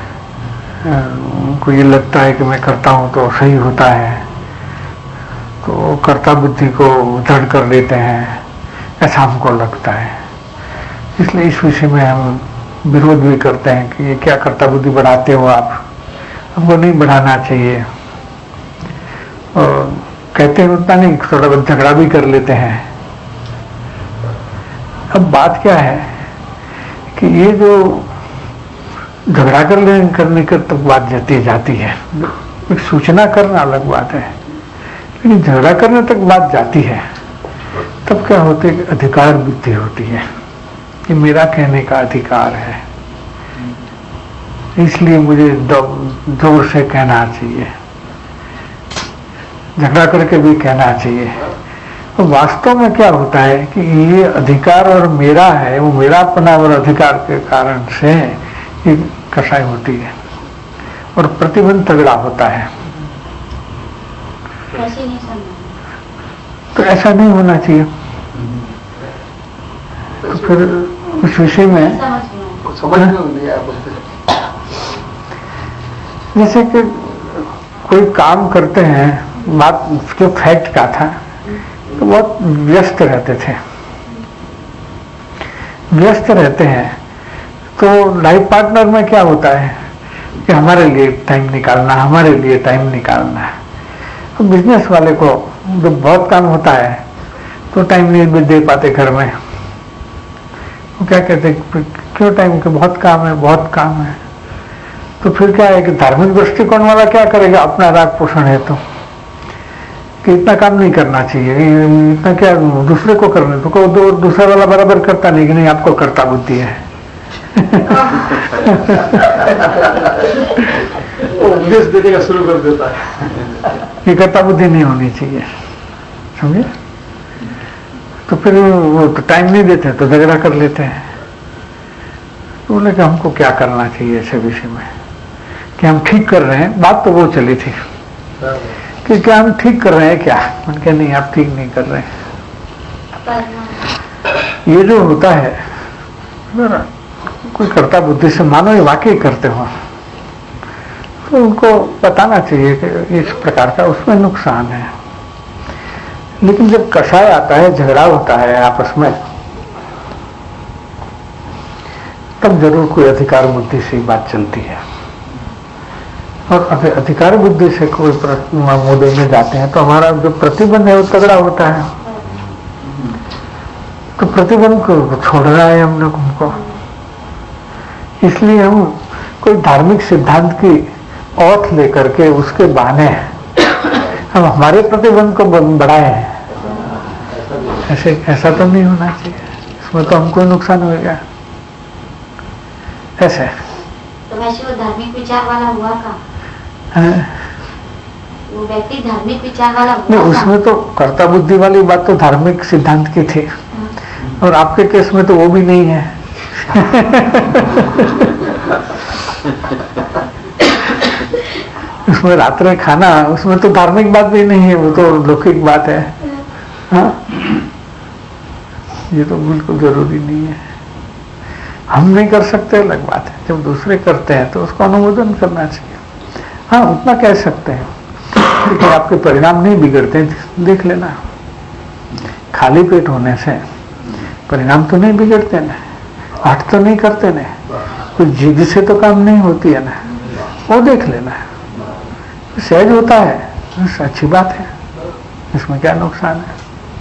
उनको ये लगता है कि मैं करता हूँ तो सही होता है, तो कर्ता बुद्धि को दृढ़ कर लेते हैं, ऐसा हमको लगता है. इसलिए इस विषय में हम विरोध भी करते हैं कि ये क्या कर्ता बुद्धि बढ़ाते हो आप, हमको नहीं बढ़ाना चाहिए. और कहते हैं उतना नहीं, थोड़ा बहुत झगड़ा भी कर लेते हैं. अब बात क्या है कि ये जो झगड़ा करने तक बात जाती है, एक सूचना करना अलग बात है, लेकिन झगड़ा करने तक बात जाती है तब क्या होते है कि अधिकार बुद्धि होती है कि मेरा कहने का अधिकार है, इसलिए मुझे जोर से कहना चाहिए, झगड़ा करके भी कहना चाहिए. तो वास्तव में क्या होता है कि ये अधिकार और मेरा है, वो मेरापना और अधिकार के कारण से ये कसाई होती है और प्रतिबंध तगड़ा होता है. तो ऐसा नहीं होना चाहिए. तो फिर उस विषय में जैसे कि कोई काम करते हैं, बात जो फैक्ट का था तो बहुत व्यस्त रहते थे, व्यस्त रहते हैं. तो लाइफ पार्टनर में क्या होता है कि हमारे लिए टाइम निकालना, हमारे लिए टाइम निकालना है. तो बिजनेस वाले को जब बहुत काम होता है तो टाइम नहीं दे पाते घर में. वो क्या कहते हैं क्यों टाइम के बहुत काम है, बहुत काम है. तो फिर क्या है कि धार्मिक दृष्टिकोण वाला क्या करेगा, अपना राग पोषण है तो कि इतना काम नहीं करना चाहिए, इतना क्या दूसरे को करने तो दूसरा वाला बराबर करता नहीं कि नहीं आपको कर्ता बुद्धि है, उपदेश देने का शुरू कर देता है। इकट्ठा बुद्धि नहीं होनी चाहिए, समझे? तो फिर वो तो टाइम नहीं देते तो झगड़ा कर लेते हैं। तो बोले कि हमको क्या करना चाहिए ऐसे विषय में, कि हम ठीक कर रहे हैं। बात तो वो चली थी कि क्या हम ठीक कर रहे हैं क्या? उनके नहीं, आप ठीक नहीं कर रहे हैं। ये जो होता है कोई कर्ता बुद्धि से मानो ये वाकई करते हो तो उनको बताना चाहिए कि इस प्रकार का उसमें नुकसान है। लेकिन जब कषाय आता है, झगड़ा होता है आपस में, तब जरूर कोई अधिकार बुद्धि से बात चलती है। और अगर अधिकार बुद्धि से कोई मुद्दे में जाते हैं तो हमारा जो प्रतिबंध है वो तगड़ा होता है। तो प्रतिबंध को छोड़ना है हम लोग उनको। इसलिए हम कोई धार्मिक सिद्धांत की औथ लेकर के उसके बहाने हम हमारे प्रतिबंध को बढ़ाए हैं। ऐसा तो नहीं होना चाहिए, इसमें तो हमको नुकसान होगा। ऐसे तो वैसे वो धार्मिक विचार वाला हुआ का? वो व्यक्ति धार्मिक विचार वाला हुआ? नहीं, उसमें तो कर्ता बुद्धि वाली बात तो धार्मिक सिद्धांत की थी, और आपके केस में तो वो भी नहीं है। उसमें रात्रि खाना, उसमें तो धार्मिक बात भी नहीं है, वो तो लौकिक बात है। हाँ, ये तो बिल्कुल जरूरी नहीं है। हम नहीं कर सकते अलग बात है, जब दूसरे करते हैं तो उसको अनुमोदन करना चाहिए। हाँ, उतना कह सकते हैं कि आपके परिणाम नहीं बिगड़ते, देख लेना। खाली पेट होने से परिणाम तो नहीं बिगड़ते ना, हट तो नहीं करते ना, कुछ जिद से तो काम नहीं होती है ना, वो देख लेना। सहज होता है, अच्छी बात है, इसमें क्या नुकसान है।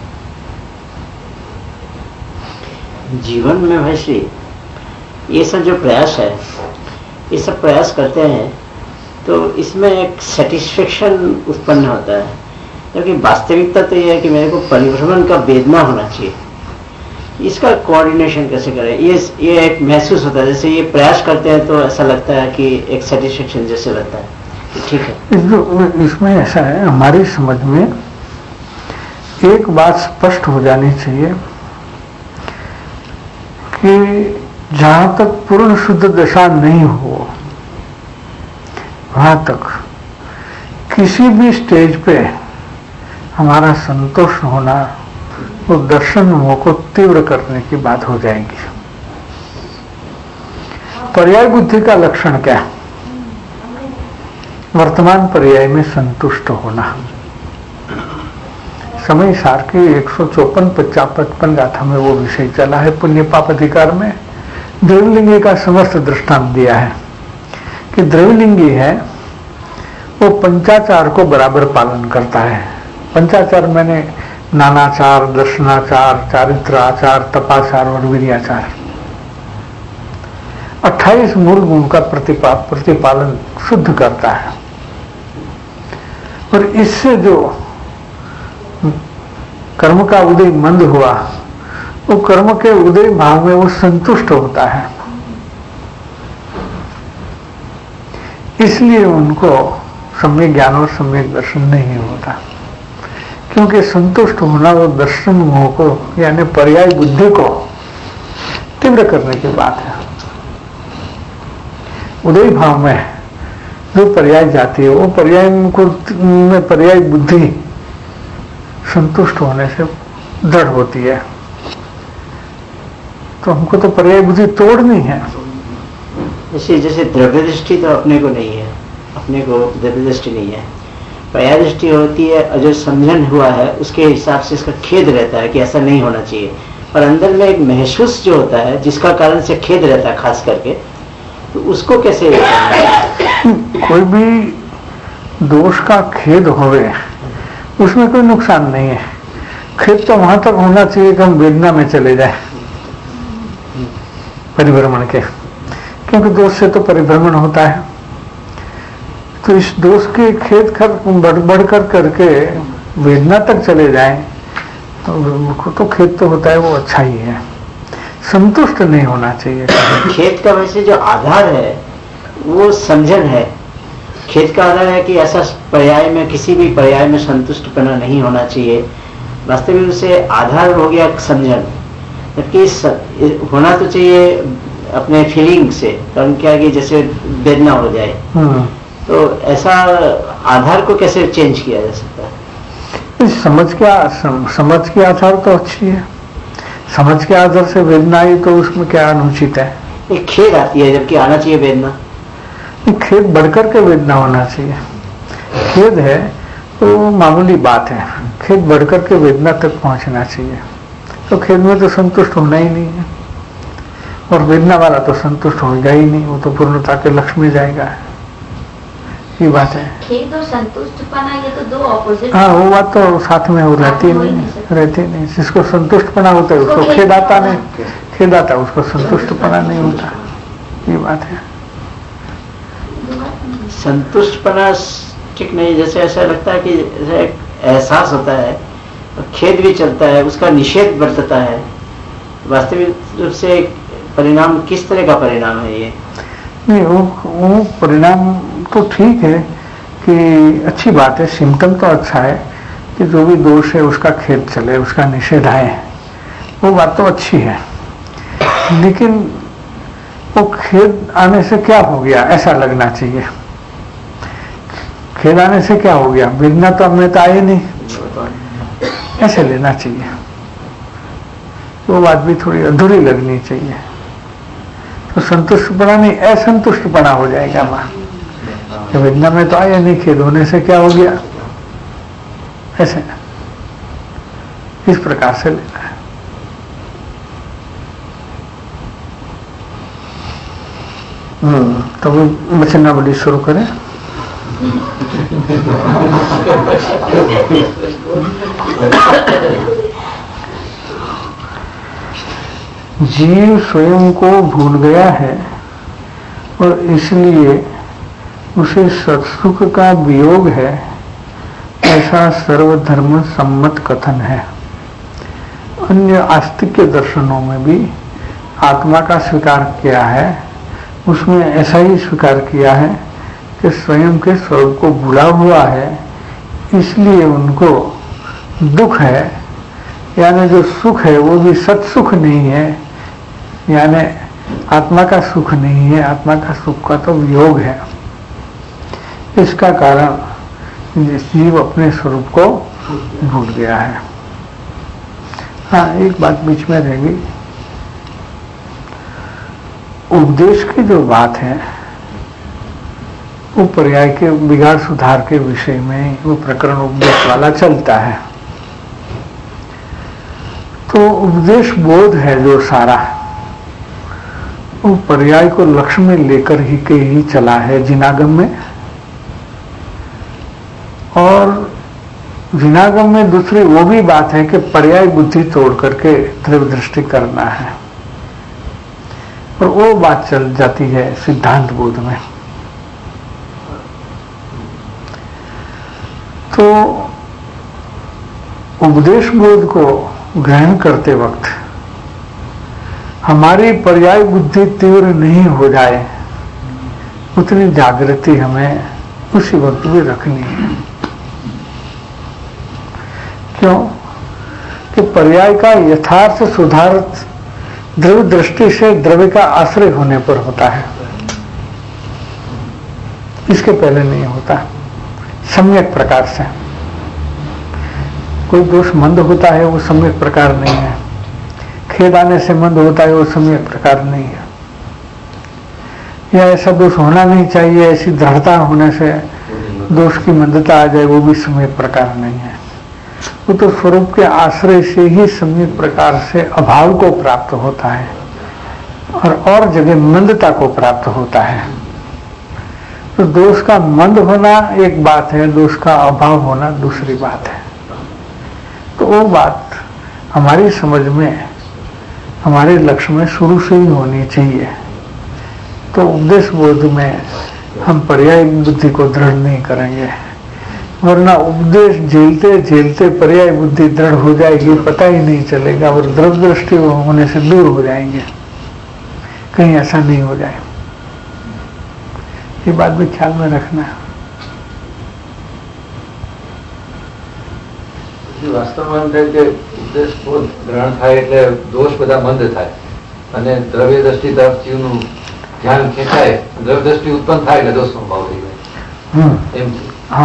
जीवन में वैसे ये सब जो प्रयास है, ये सब प्रयास करते हैं तो इसमें एक सेटिस्फेक्शन उत्पन्न होता है, क्योंकि वास्तविकता तो ये है कि मेरे को परिभ्रमण का वेदना होना चाहिए। इसका कोऑर्डिनेशन कैसे करें, ये एक महसूस होता है। जैसे ये प्रयास करते हैं तो ऐसा लगता है कि एक सेटिस्फेक्शन जैसे लगता है कि ठीक है। इसमें ऐसा है, हमारी समझ में एक बात स्पष्ट हो जानी चाहिए कि जहां तक पूर्ण शुद्ध दशा नहीं हो, वहां तक किसी भी स्टेज पे हमारा संतोष होना वो दर्शन मोह को तीव्र करने की बात हो जाएगी। पर्याय बुद्धि का लक्षण क्या है? वर्तमान पर्याय में संतुष्ट होना। समय सार की 154, 55 गाथा में वो विषय चला है। पुण्य पाप अधिकार में द्रव्यलिंगी का समस्त दृष्टांत दिया है कि द्रव्यलिंगी है वो पंचाचार को बराबर पालन करता है। पंचाचार मैंने नानाचार, दर्शनाचार, चारित्राचार, तपाचार और वीर्याचार, 28 मूल गुण का प्रतिपालन शुद्ध करता है। और इससे जो कर्म का उदय मंद हुआ, वो कर्म के उदय भाव में वो संतुष्ट होता है। इसलिए उनको सम्यक ज्ञान और सम्यक दर्शन नहीं होता, क्योंकि संतुष्ट होना वो दर्शन मोह को यानी पर्याय बुद्धि को तीव्र करने की बात है। उदय भाव में जो पर्याय जाती है वो पर्याय में पर्याय बुद्धि संतुष्ट होने से दृढ़ होती है। तो हमको तो पर्याय बुद्धि तोड़नी है। जैसे द्रव्य दृष्टि तो अपने को नहीं है, अपने को द्रव्य दृष्टि नहीं है, पर्याय दृष्टि होती है। और जो समझन हुआ है उसके हिसाब से इसका खेद रहता है कि ऐसा नहीं होना चाहिए, और अंदर में एक महसूस जो होता है जिसका कारण से खेद रहता है खास करके, तो उसको कैसे कोई भी दोष का खेद होवे उसमें कोई नुकसान नहीं है। खेद तो वहां तक होना चाहिए कि हम वेदना में चले जाए परिभ्रमण के, क्योंकि दोष से तो परिभ्रमण होता है। तो इस दोष के खेद कर बढ़ करके वेदना तक चले जाएं तो खेद तो होता है वो अच्छा ही है। संतुष्ट नहीं होना चाहिए। खेद का वैसे जो आधार है वो समझन है। खेद का आधार है कि ऐसा पर्याय में, किसी भी पर्याय में संतुष्टपना नहीं होना चाहिए। वास्तविक उसे आधार हो गया समझन, जबकि होना तो चाहिए अपने फीलिंग से। कारण क्या कि जैसे वेदना हो जाए, तो ऐसा आधार को कैसे चेंज किया जा सकता है? समझ के आधार तो अच्छी है। समझ के आधार से वेदना आई तो उसमें क्या अनुचित है? एक खेद आती है जबकि आना चाहिए वेदना। खेद बढ़कर के वेदना होना चाहिए। खेद है तो मामूली बात है, खेद बढ़कर के वेदना तक पहुंचना चाहिए। तो खेद में तो संतुष्ट होना ही नहीं है, और वेदना वाला तो संतुष्ट होगा ही नहीं, वो तो पूर्णता के लक्ष्य में जाएगा। ये बात है। खेद और संतुष्टपना ये तो दो ऑपोजिट। हाँ, वो बात तो साथ में वो रहती नहीं। जिसको संतुष्टपना होता है उसको खेद आता नहीं, खेद आता है उसको संतुष्टपना नहीं होता। ये बात है। संतुष्टपना ठीक नहीं, जैसे ऐसा लगता है कि जैसे एहसास होता है और खेद भी चलता है, उसका निषेध बरतता है। वास्तविक रूप से परिणाम किस तरह का परिणाम है ये? नहीं, वो परिणाम तो ठीक है कि अच्छी बात है, सिम्टम तो अच्छा है कि जो भी दोष है उसका खेद चले, उसका निषेध आए, वो बात तो अच्छी है। लेकिन वो खेद आने से क्या हो गया ऐसा लगना चाहिए। खेद आने से क्या हो गया, वेदना तो हमें तो आई नहीं, ऐसे लेना चाहिए। वो बात भी थोड़ी अधूरी लगनी चाहिए। तो संतुष्टपना नहीं, असंतुष्टपना हो जाएगा। मां वेदना में तो आया नहीं, खेद होने से क्या हो गया, ऐसे इस प्रकार से लेना है। तो वचनावली शुरू करें। जीव स्वयं को भूल गया है और इसलिए उसे सत्सुख का वियोग है, ऐसा सर्वधर्म सम्मत कथन है। अन्य आस्तिक के दर्शनों में भी आत्मा का स्वीकार किया है, उसमें ऐसा ही स्वीकार किया है कि स्वयं के स्वरूप को भूला हुआ है, इसलिए उनको दुख है। यानी जो सुख है वो भी सत्सुख नहीं है, यानी आत्मा का सुख नहीं है, आत्मा का सुख का तो वियोग है। इसका कारण जीव अपने स्वरूप को भूल गया है। हाँ, एक बात बीच में रह गई। उपदेश की जो बात है वो पर्याय के बिगाड़ सुधार के विषय में वो प्रकरण उपदेश वाला चलता है। तो उपदेश बोध है जो सारा, वो पर्याय को लक्ष्य में लेकर ही चला है जिनागम में। और जिनागम में दूसरी वो भी बात है कि पर्याय बुद्धि तोड़ करके ध्रुव दृष्टि करना है, और वो बात चल जाती है सिद्धांत बोध में। तो उपदेश बोध को ग्रहण करते वक्त हमारी पर्याय बुद्धि तीव्र नहीं हो जाए, उतनी जागृति हमें उसी वक्त भी रखनी है। क्यों कि पर्याय का यथार्थ सुधार ध्रुव दृष्टि से द्रव्य का आश्रय होने पर होता है, इसके पहले नहीं होता। सम्यक प्रकार से कोई दोष मंद होता है वो सम्यक प्रकार नहीं है, खेद आने से मंद होता है वो सम्यक प्रकार नहीं है, या ऐसा दोष होना नहीं चाहिए, ऐसी दृढ़ता होने से दोष की मंदता आ जाए वो भी सम्यक प्रकार नहीं है। वो तो स्वरूप के आश्रय से ही सम्यक प्रकार से अभाव को प्राप्त होता है और जगह मंदता को प्राप्त होता है। तो दोष का मंद होना एक बात है, दोष का अभाव होना दूसरी बात है। तो वो बात हमारी समझ में, हमारे लक्ष्य में शुरू से ही होनी चाहिए। तो उपदेश बोध में हम पर्याय बुद्धि को दृढ़ नहीं करेंगे, वरना उपदेश झेलते झेलते पर्याय बुद्धि दृढ़ हो जाएगी, पता ही नहीं चलेगा और द्रव्य दृष्टि होने से दूर हो जाएंगे। कहीं ऐसा नहीं हो जाए, ये बात भी ख्याल में रखना है। વાસ્તવમાં કે ઉપદેશ બોધ ગ્રહણ થાય એટલે દોષ બધા મંદ થાય અને દ્રવ્ય દ્રષ્ટિ તરફ જીવનું ધ્યાન ખેંચાય, દ્રવ્ય દ્રષ્ટિ ઉત્પન્ન થાય એટલે દોષનો ભાવ થઈ જાય એમ છે। हाँ,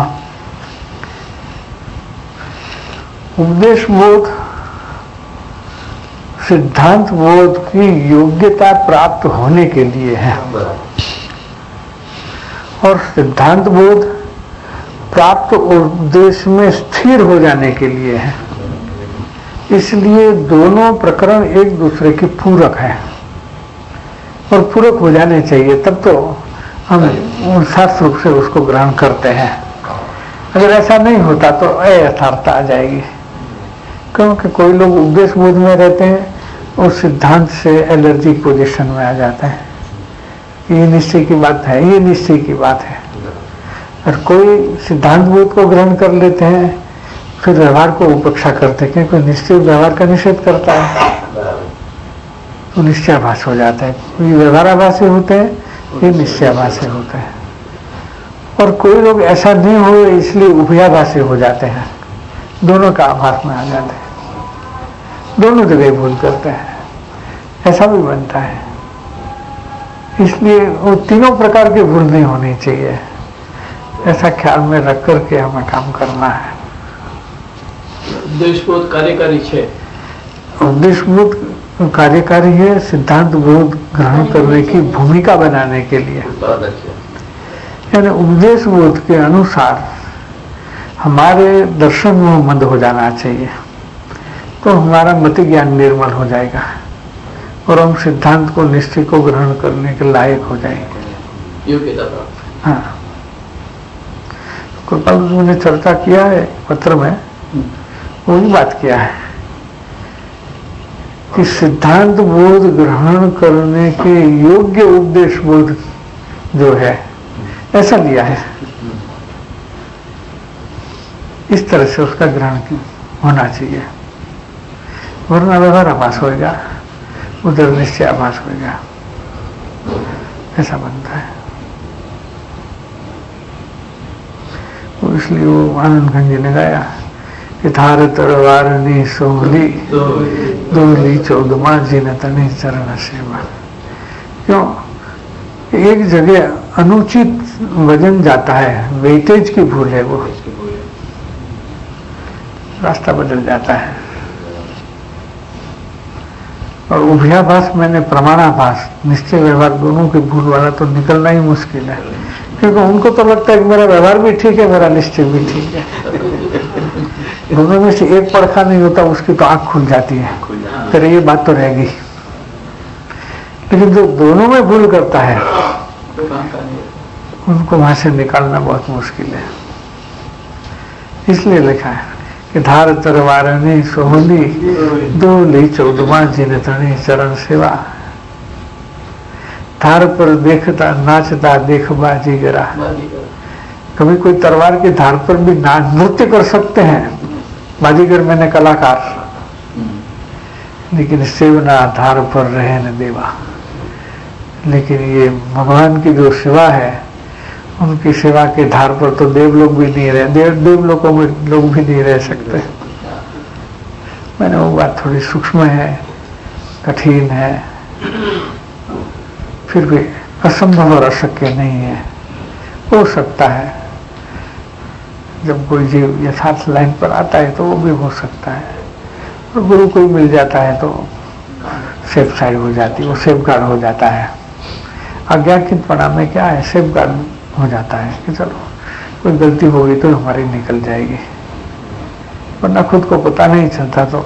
उपदेश बोध सिद्धांत बोध की योग्यता प्राप्त होने के लिए है और सिद्धांत बोध प्राप्त उपदेश में स्थिर हो जाने के लिए है। इसलिए दोनों प्रकरण एक दूसरे के पूरक हैं और पूरक हो जाने चाहिए, तब तो हम शास्त्र रूप से उसको ग्रहण करते हैं। अगर ऐसा नहीं होता तो अयथार्थता आ जाएगी, क्योंकि कोई लोग उपदेश बोध में रहते हैं और सिद्धांत से एलर्जी पोजीशन में आ जाते हैं। ये निश्चय की बात है, ये निश्चय की बात है। और कोई सिद्धांत बोध को ग्रहण कर लेते हैं, फिर व्यवहार को उपेक्षा करते हैं, क्योंकि निश्चय व्यवहार का निषेध करता है, तो निश्चयाभास हो जाता है। कोई व्यवहाराभासी होते हैं, ये निश्चयाभासी होते हैं। और कोई लोग ऐसा नहीं हो इसलिए उभयाभासी हो जाते हैं, दोनों का आभास में आ जाते हैं, दोनों जगह भूल करते हैं, ऐसा भी बनता है। इसलिए वो तीनों प्रकार की भूल नहीं होनी चाहिए, ऐसा ख्याल में रख करके हमें काम करना है। उपदेश बोध कार्यकारी है, उपदेश बोध कार्यकारी है, सिद्धांत बोध ग्रहण करने की भूमिका बनाने के लिए। यानी उपदेश बोध के अनुसार हमारे दर्शन में मंद हो जाना चाहिए, तो हमारा मति ज्ञान निर्मल हो जाएगा और हम सिद्धांत को निश्चय को ग्रहण करने के लायक हो जाएंगे। हाँ, कृपाल ने चर्चा किया है पत्र में, वही बात किया है कि सिद्धांत बोध ग्रहण करने के योग्य उपदेश बोध जो है ऐसा लिया है, इस तरह से उसका ग्रहण होना चाहिए, वरना व्यवहार आभास होगा, उधर निश्चय आभास होगा, ऐसा बनता है। तो इसलिए वो आनंद खंड जी ने गाया कि थार तरवारनी सोहली दोहली चौदमा जिन तनी चरण सेवा। क्यों? एक जगह अनुचित वजन जाता है, वेटेज की भूल है, वो रास्ता बदल जाता है। और उभयाभास मैंने प्रमाणाभास, निश्चय व्यवहार दोनों की भूल वाला तो निकलना ही मुश्किल है, क्योंकि उनको तो लगता है कि मेरा व्यवहार भी ठीक है, मेरा निश्चय भी ठीक है। दोनों में से एक पड़खा नहीं होता, उसकी तो आंख खुल जाती है, फिर ये बात तो रहेगी। लेकिन जो दोनों में भूल करता है उनको वहां से निकालना बहुत मुश्किल है। इसलिए लिखा है कि धार तरवारनी सोहली दोहली चौदमा जिन तनी चरण सेवा। धार पर देखता नाचता देख बाजीगरा। कभी कोई तलवार की धार पर भी नृत्य कर सकते हैं, बाजीगर मैंने कलाकार, लेकिन सेवना धार पर रहे न देवा। लेकिन ये भगवान की जो सेवा है, उनकी सेवा के धार पर तो देवलोक भी नहीं रहे, देवलोकों में लोग भी नहीं रह सकते। मैंने वो बात थोड़ी सूक्ष्म है, कठिन है, फिर भी असंभव और अशक्य नहीं है, हो सकता है। जब कोई जीव यथार्थ लाइन पर आता है तो वो भी हो सकता है, और गुरु कोई मिल जाता है तो सेफ साइड हो जाती है, वो सेफ गार्ड हो जाता है। अज्ञातपणा में क्या है, सेफ गार्ड हो जाता है कि चलो कोई गलती होगी तो हमारी निकल जाएगी, वरना खुद को पता नहीं चलता तो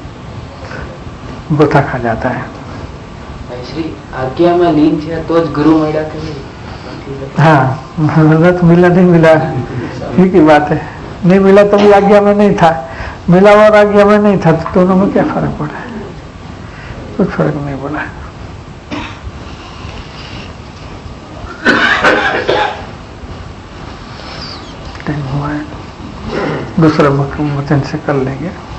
गोथा खा जाता है। आज्ञा में लीन थे तो गुरु मिला के हाँ, तो मिला नहीं मिला ये की बात है। नहीं मिला तो भी आज्ञा में नहीं था, मिला और आज्ञा में नहीं था, तो दोनों में क्या फर्क पड़ा है? कुछ फर्क नहीं पड़ा। टाइम हुआ है। दूसरा वचन से कर लेंगे।